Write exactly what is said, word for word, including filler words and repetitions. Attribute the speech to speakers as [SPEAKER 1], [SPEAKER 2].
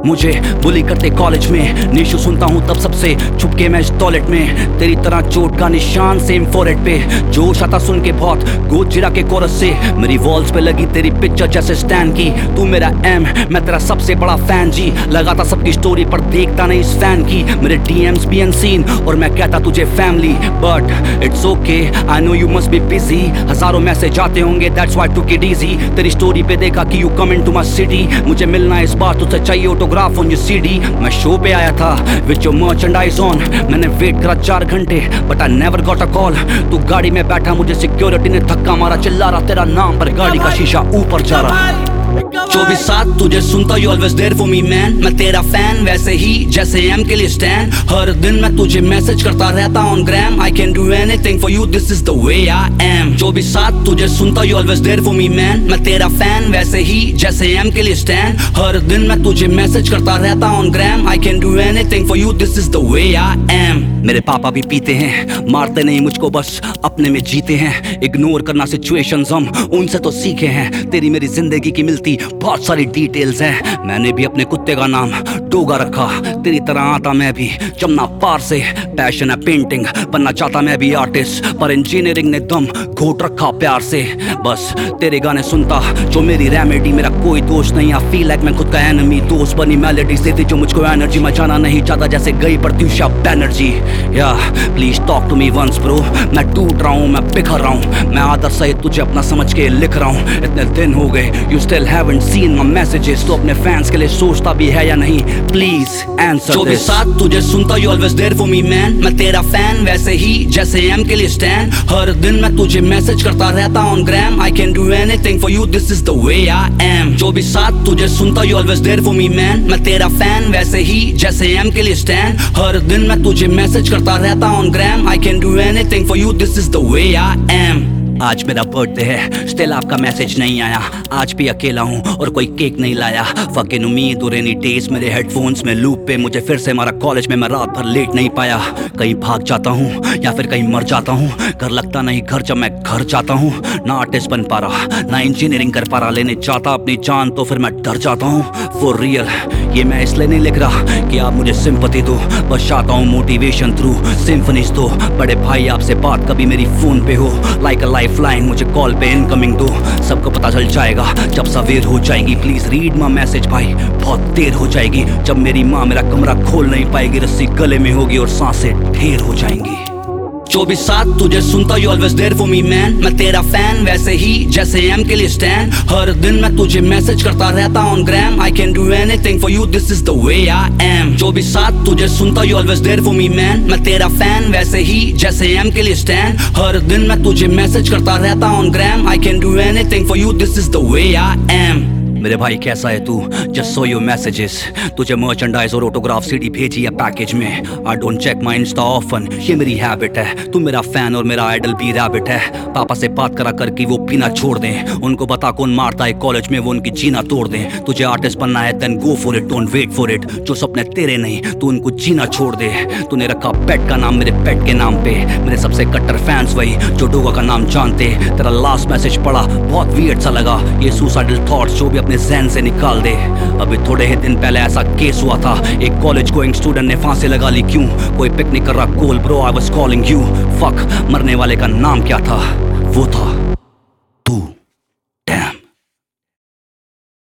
[SPEAKER 1] मुझे बुली करते कॉलेज में, निशु सुनता हूँ तब सबसे छुपके मैं इस टॉयलेट में। तेरी तरह चोट का निशान सेम फोरहेड पे, जोश आता सुन के बहुत गोजिरा के कोरस से। मेरी वॉल्स पे लगी तेरी पिक्चर जैसे स्टैन की, तू मेरा एम मैं तेरा सबसे बड़ा फैन जी। लगाता सबकी स्टोरी पर देखता नहीं इस फैन की, मेरे डीएम्स भी अनसीन और मैं कहता तुझे family. But it's okay I know you must be busy, हजारों मैसेज आते होंगे that's why took it easy. तेरी स्टोरी पे देखा कि you come into my city, मुझे मिलना इस बार तुझसे चाहिए ऑटोग्राफ ऑन योर सीडी। मैं शो पे आया था विद योर मर्चेंडाइज ऑन, मैंने वेट करा चार घंटे but I never got a call. तू गाड़ी में बैठा मुझे सिक्योरिटी ने धक्का मारा, चिल्ला रहा तेरा नाम पर गाड़ी का शीशा ऊपर जा रहा। चौबीस सात तुझे सुनता you always there for me man, मैं तेरा फैन वैसे ही जैसे एम के लिए स्टैंड। हर दिन मैं तुझे मैसेज करता रहता on gram, I can do anything for you this is the way I am. चौबीस सात तुझे सुनता you always there for me man, मैं तेरा फैन वैसे ही जैसे एम के लिए स्टैंड। हर दिन मैं तुझे मैसेज करता रहता on gram, I can do anything for you this is the way I am. मेरे पापा भी पीते हैं, मारते नहीं मुझको बस अपने में जीते हैं। इग्नोर करना सिचुएशंस हम उनसे तो सीखे हैं, तेरी मेरी जिंदगी की मिलती बहुत सारी डिटेल्स हैं। मैंने भी अपने कुत्ते का नाम डोगा रखा, तेरी तरह आता मैं भी जमना पार से। पैशन है पेंटिंग, बनना चाहता मैं भी आर्टिस्ट, पर इंजीनियरिंग ने दम घोट रखा प्यार से। बस तेरे गाने सुनता जो मेरी रेमेडी, मेरा कोई दोस्त नहीं, आई फील लाइक मैं खुद का एनिमी। दोस्त बनी मेलोडीज देती जो मुझको एनर्जी, मैं जाना नहीं चाहता जैसे गई प्रत्युषा बैनर्जी। या please talk to me once bro, मैं टूट रहा हूँ मैं बिखर रहा हूँ, मैं आदर सहित तुझे अपना समझ के लिख रहा हूँ। इतने दिन हो गए you still haven't seen my messages, तो अपने फैंस के लिए सोचता भी है या नहीं, प्लीज आंसर। चौबीस सात तुझे सुनता you always there for me man, मैं तेरा फैन वैसे ही जैसे एम के लिए स्टैंड। हर दिन मैं तुझे मैसेज करता रहता on gram, I can do anything for you this is the way I am. चौबीस सात तुझे सुनता you always there for me man, मैं तेरा फैन वैसे ही जैसे एम के लिए स्टैंड। हर दिन मैं तुझे मैसेज करता रहता on gram, I can do anything for you this is the way I am. आज मेरा बर्थडे है स्टिल आपका मैसेज नहीं आया, आज भी अकेला हूँ और कोई केक नहीं लाया। फकिंग उम्मीद और एनी डेज मेरे हेडफोन्स में लूप पे, मुझे फिर से मारा कॉलेज में, मैं रात भर लेट नहीं पाया। कहीं भाग जाता हूँ या फिर कहीं मर जाता हूँ, घर लगता नहीं घर जब मैं घर जाता हूँ। ना आर्टिस्ट बन पा रहा ना इंजीनियरिंग कर पा रहा, लेने चाहता अपनी जान तो फिर मैं डर जाता हूँ फॉर रियल। ये मैं इसलिए नहीं लिख रहा कि आप मुझे सिंपैथी दो, बस चाहता हूँ मोटिवेशन थ्रू सिम्फनीज दो। बड़े भाई आपसे बात कभी मेरी फोन पे हो, लाइक अ लाइफ लाइन मुझे कॉल पे इनकमिंग दो। सबको पता चल जाएगा जब सवेर हो जाएगी, प्लीज रीड माय मैसेज भाई बहुत देर हो जाएगी। जब मेरी माँ मेरा कमरा खोल नहीं पाएगी, रस्सी गले में होगी और सांसें ढेर हो जाएंगी। चौबीस सात तुझे सुनता you always there for me man, मैं तेरा फैन वैसे ही जैसे एम के लिए स्टैंड। हर दिन मैं तुझे मैसेज करता रहता on gram, I can do anything for you this is the way I am. चौबीस सात तुझे सुनता you always there for me man, मैं तेरा फैन वैसे ही जैसे एम के लिए स्टैंड। हर दिन मैं तुझे मैसेज करता रहता on gram, I can do anything for you this is the way I am. मेरे भाई कैसा है तू, जस्ट सो योर मैसेजेस, तुझे मर्चेंडाइज और ऑटोग्राफ सीडी भेजी है पैकेज में। I don't check my insta often, ये मेरी हैबिट है। तू मेरा फैन और मेरा आइडल भी रैबिट है। पापा से बात करा कर कि वो पीना छोड़ दें, उनको बता कौन मारता है कॉलेज में वो उनकी जीना तोड़ दें। तुझे आर्टिस्ट बनना है then go for it, don't wait for it. जो सपने तेरे नहीं तू उनको जीना छोड़ दे। तूने रखा पेट का नाम मेरे पेट के नाम पे, मेरे सबसे कट्टर फैंस वही जो डोगा का नाम जानते। तेरा लास्ट मैसेज पढ़ा बहुत वियर्ड सा लगा, ये सुसाइडल थॉट्स जो भी अपने ज़हन से निकाल दे। अभी थोड़े ही दिन पहले ऐसा केस हुआ था, एक कॉलेज गोइंग स्टूडेंट ने फांसी लगा ली। क्यों? कोई पिकनिक कर रहा, call bro I was calling you. Fuck, मरने वाले का नाम क्या था? वो था